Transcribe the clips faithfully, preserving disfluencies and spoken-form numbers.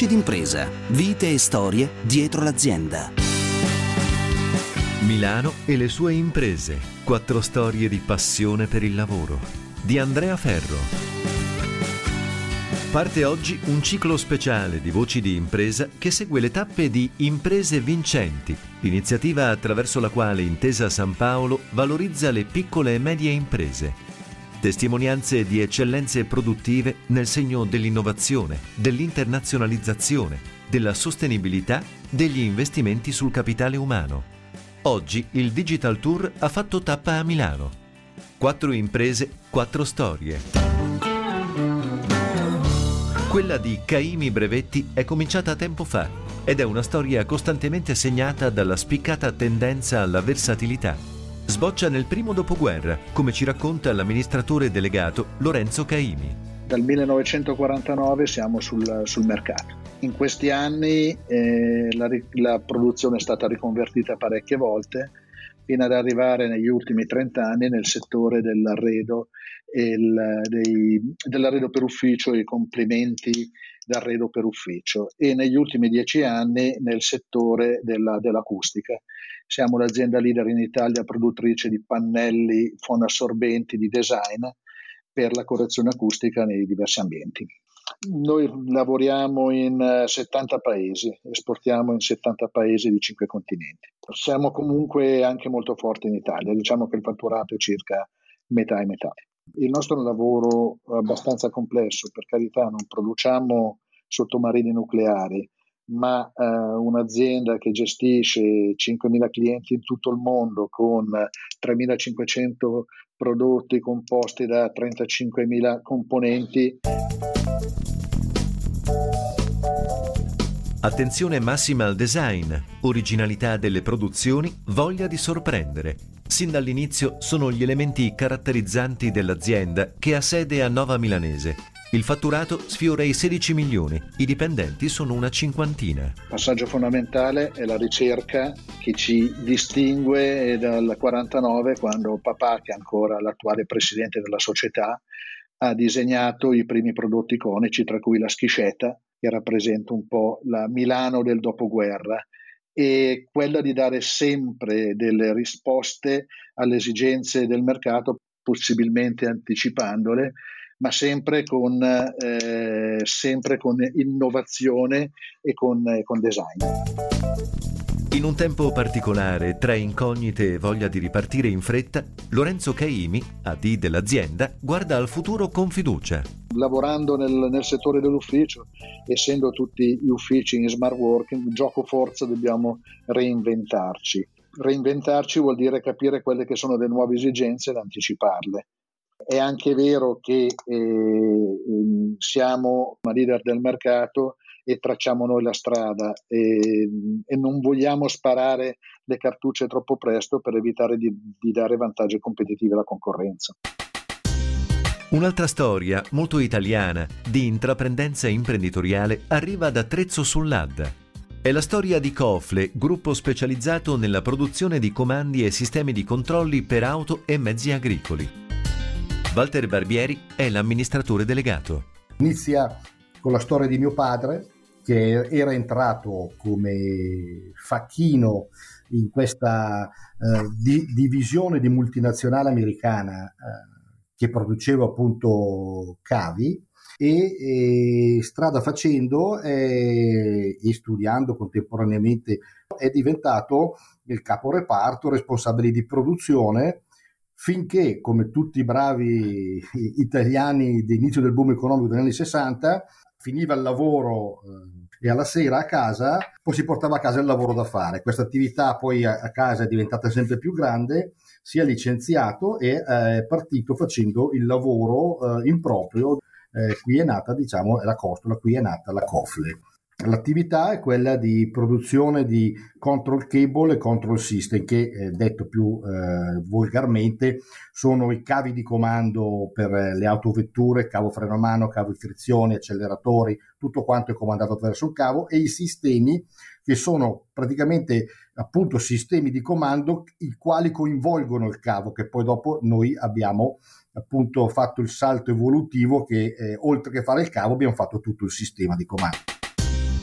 Voci d'impresa, vite e storie dietro l'azienda. Milano e le sue imprese. Quattro storie di passione per il lavoro. Di Andrea Ferro. Parte oggi un ciclo speciale di Voci di impresa che segue le tappe di Imprese Vincenti, l'iniziativa attraverso la quale Intesa San Paolo valorizza le piccole e medie imprese. Testimonianze di eccellenze produttive nel segno dell'innovazione, dell'internazionalizzazione, della sostenibilità, degli investimenti sul capitale umano. Oggi il Digital Tour ha fatto tappa a Milano. Quattro imprese, quattro storie. Quella di Caimi Brevetti è cominciata tempo fa ed è una storia costantemente segnata dalla spiccata tendenza alla versatilità. Sboccia nel primo dopoguerra, come ci racconta l'amministratore delegato Lorenzo Caimi. Dal millenovecentoquarantanove siamo sul, sul mercato. In questi anni eh, la, la produzione è stata riconvertita parecchie volte, fino ad arrivare negli ultimi trenta anni nel settore dell'arredo, e il, dei, dell'arredo per ufficio e i complementi d'arredo per ufficio, e negli ultimi dieci anni nel settore della, dell'acustica. Siamo l'azienda leader in Italia produttrice di pannelli fonoassorbenti di design per la correzione acustica nei diversi ambienti. Noi lavoriamo in settanta paesi, esportiamo in settanta paesi di cinque continenti. Siamo comunque anche molto forti in Italia, diciamo che il fatturato è circa metà e metà. Il nostro è un lavoro abbastanza complesso, per carità, non produciamo sottomarini nucleari, ma eh, un'azienda che gestisce cinquemila clienti in tutto il mondo con tremilacinquecento prodotti composti da trentacinquemila componenti. Attenzione massima al design, originalità delle produzioni, voglia di sorprendere. Sin dall'inizio sono gli elementi caratterizzanti dell'azienda che ha sede a Nova Milanese. Il fatturato sfiora i sedici milioni, i dipendenti sono una cinquantina. Il passaggio fondamentale è la ricerca che ci distingue dal quarantanove, quando papà, che è ancora l'attuale presidente della società, ha disegnato i primi prodotti iconici, tra cui la schiscetta, che rappresenta un po' la Milano del dopoguerra, e quella di dare sempre delle risposte alle esigenze del mercato, possibilmente anticipandole, ma sempre con, eh, sempre con innovazione e con, eh, con design. In un tempo particolare, tra incognite e voglia di ripartire in fretta, Lorenzo Caimi, A D dell'azienda, guarda al futuro con fiducia. Lavorando nel, nel settore dell'ufficio, essendo tutti gli uffici in smart working, gioco forza dobbiamo reinventarci. Reinventarci vuol dire capire quelle che sono le nuove esigenze ed anticiparle. È anche vero che eh, siamo una leader del mercato e tracciamo noi la strada, e, e non vogliamo sparare le cartucce troppo presto per evitare di, di dare vantaggi competitivi alla concorrenza. Un'altra storia, molto italiana, di intraprendenza imprenditoriale arriva da Trezzo sull'Adda. È la storia di Cofle, gruppo specializzato nella produzione di comandi e sistemi di controlli per auto e mezzi agricoli. Walter Barbieri è l'amministratore delegato. Inizia con la storia di mio padre, che era entrato come facchino in questa eh, di, divisione di multinazionale americana eh, che produceva appunto cavi, e, e strada facendo eh, e studiando contemporaneamente è diventato il caporeparto responsabile di produzione, finché, come tutti i bravi italiani di inizio del boom economico degli anni sessanta, finiva il lavoro eh, e alla sera a casa poi si portava a casa il lavoro da fare. Questa attività poi a, a casa è diventata sempre più grande, si è licenziato e è eh, partito facendo il lavoro eh, in proprio. Eh, qui è nata, diciamo, la costola, qui è nata la Cofle. L'attività è quella di produzione di control cable e control system, che eh, detto più eh, volgarmente sono i cavi di comando per le autovetture, cavo freno a mano, cavo di frizione, acceleratori, tutto quanto è comandato attraverso un cavo, e i sistemi che sono praticamente appunto sistemi di comando i quali coinvolgono il cavo, che poi dopo noi abbiamo appunto fatto il salto evolutivo che eh, oltre che fare il cavo abbiamo fatto tutto il sistema di comando.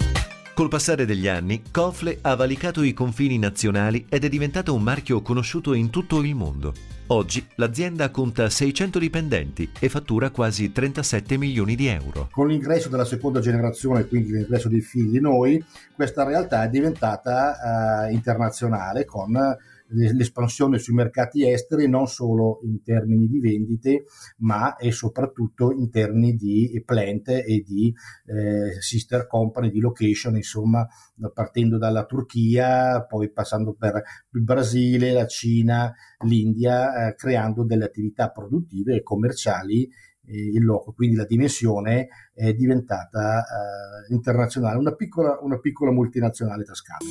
Col passare degli anni, Kofle ha valicato i confini nazionali ed è diventato un marchio conosciuto in tutto il mondo. Oggi l'azienda conta seicento dipendenti e fattura quasi trentasette milioni di euro. Con l'ingresso della seconda generazione, quindi l'ingresso dei figli di noi, questa realtà è diventata uh, internazionale con l'espansione sui mercati esteri, non solo in termini di vendite, ma e soprattutto in termini di plant e di eh, sister company, di location, insomma, partendo dalla Turchia, poi passando per il Brasile, la Cina, l'India, eh, creando delle attività produttive e commerciali eh, in loco. Quindi la dimensione è diventata eh, internazionale, una piccola, una piccola multinazionale toscana.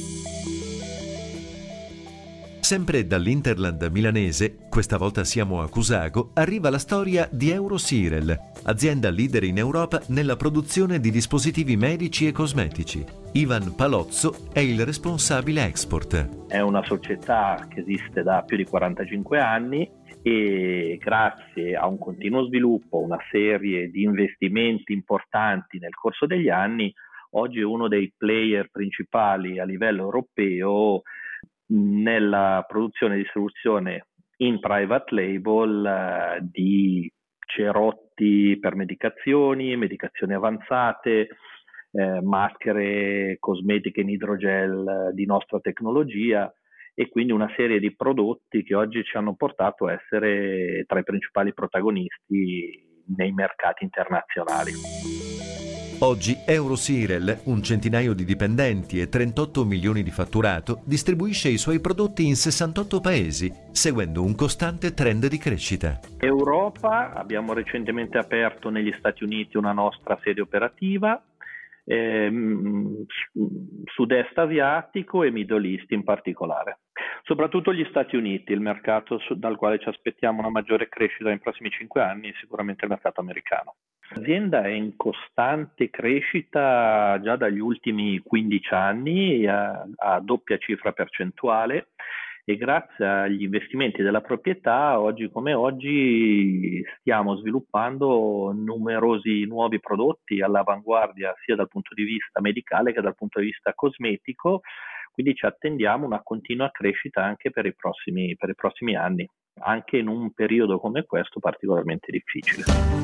Sempre dall'Interland milanese, questa volta siamo a Cusago, arriva la storia di Eurosirel, azienda leader in Europa nella produzione di dispositivi medici e cosmetici. Ivan Palozzo è il responsabile export. È una società che esiste da più di quarantacinque anni e grazie a un continuo sviluppo, una serie di investimenti importanti nel corso degli anni, oggi è uno dei player principali a livello europeo nella produzione e distribuzione in private label eh, di cerotti per medicazioni, medicazioni avanzate, eh, maschere cosmetiche in idrogel di nostra tecnologia e quindi una serie di prodotti che oggi ci hanno portato a essere tra i principali protagonisti nei mercati internazionali. Oggi Eurosirel, un centinaio di dipendenti e trentotto milioni di fatturato, distribuisce i suoi prodotti in sessantotto paesi, seguendo un costante trend di crescita. Europa, abbiamo recentemente aperto negli Stati Uniti una nostra sede operativa, ehm, sud-est asiatico e Middle East in particolare. Soprattutto gli Stati Uniti, il mercato dal quale ci aspettiamo una maggiore crescita nei prossimi cinque anni, è sicuramente il mercato americano. L'azienda è in costante crescita già dagli ultimi quindici anni a, a doppia cifra percentuale e grazie agli investimenti della proprietà oggi come oggi stiamo sviluppando numerosi nuovi prodotti all'avanguardia sia dal punto di vista medicale che dal punto di vista cosmetico, quindi ci attendiamo una continua crescita anche per i prossimi, per i prossimi anni, anche in un periodo come questo particolarmente difficile.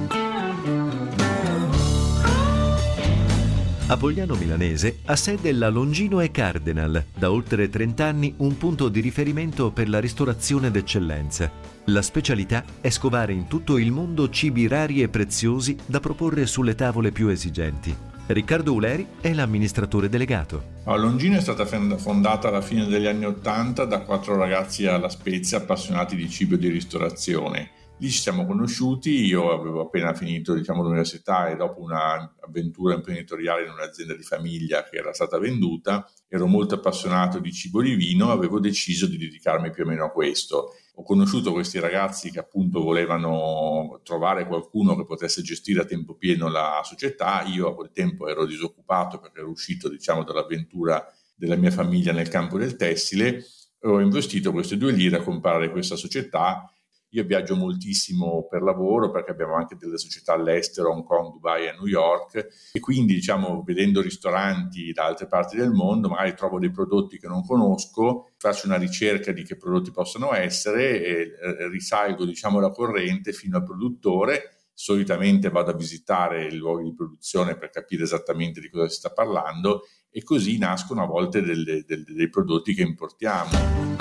A Pogliano Milanese ha sede la Longino e Cardinal, da oltre trenta anni un punto di riferimento per la ristorazione d'eccellenza. La specialità è scovare in tutto il mondo cibi rari e preziosi da proporre sulle tavole più esigenti. Riccardo Uleri è l'amministratore delegato. La Longino è stata fondata alla fine degli anni Ottanta da quattro ragazzi alla Spezia appassionati di cibo e di ristorazione. Lì ci siamo conosciuti, io avevo appena finito diciamo, l'università e dopo un'avventura imprenditoriale in un'azienda di famiglia che era stata venduta, ero molto appassionato di cibo e di vino, avevo deciso di dedicarmi più o meno a questo. Ho conosciuto questi ragazzi che appunto volevano trovare qualcuno che potesse gestire a tempo pieno la società, io a quel tempo ero disoccupato perché ero uscito diciamo, dall'avventura della mia famiglia nel campo del tessile, ho investito queste due lire a comprare questa società. Io viaggio moltissimo per lavoro perché abbiamo anche delle società all'estero, Hong Kong, Dubai e New York e quindi diciamo vedendo ristoranti da altre parti del mondo magari trovo dei prodotti che non conosco, faccio una ricerca di che prodotti possano essere e risalgo diciamo la corrente fino al produttore, solitamente vado a visitare i luoghi di produzione per capire esattamente di cosa si sta parlando e così nascono a volte delle, delle, dei prodotti che importiamo.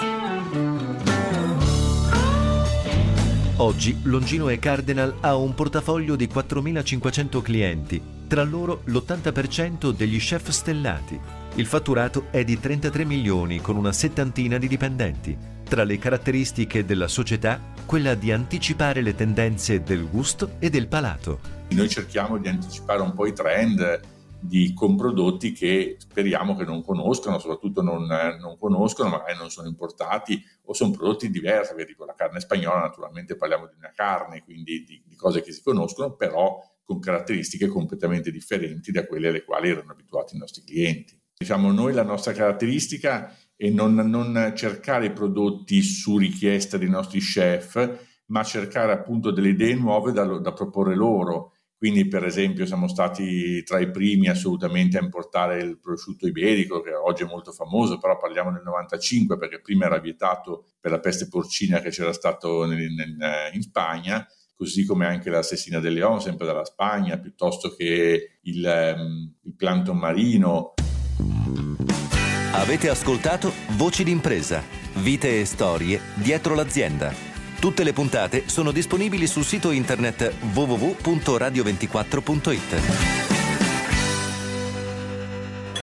Oggi Longino e Cardinal ha un portafoglio di quattromilacinquecento clienti, tra loro l'ottanta per cento degli chef stellati. Il fatturato è di trentatré milioni con una settantina di dipendenti. Tra le caratteristiche della società, quella di anticipare le tendenze del gusto e del palato. Noi cerchiamo di anticipare un po' i trend di, con prodotti che speriamo che non conoscono, soprattutto non, non conoscono, magari non sono importati o sono prodotti diversi, tipo la carne spagnola, naturalmente parliamo di una carne, quindi di, di cose che si conoscono, però con caratteristiche completamente differenti da quelle alle quali erano abituati i nostri clienti. Diciamo noi la nostra caratteristica è non, non cercare i prodotti su richiesta dei nostri chef, ma cercare appunto delle idee nuove da, da proporre loro. Quindi per esempio siamo stati tra i primi assolutamente a importare il prosciutto iberico, che oggi è molto famoso, però parliamo del novantacinque, perché prima era vietato per la peste porcina che c'era stato nel, nel, in Spagna, così come anche la Cecina de León, sempre dalla Spagna, piuttosto che il, um, il plancton marino. Avete ascoltato Voci d'impresa, vite e storie dietro l'azienda. Tutte le puntate sono disponibili sul sito internet w w w punto radio ventiquattro punto it.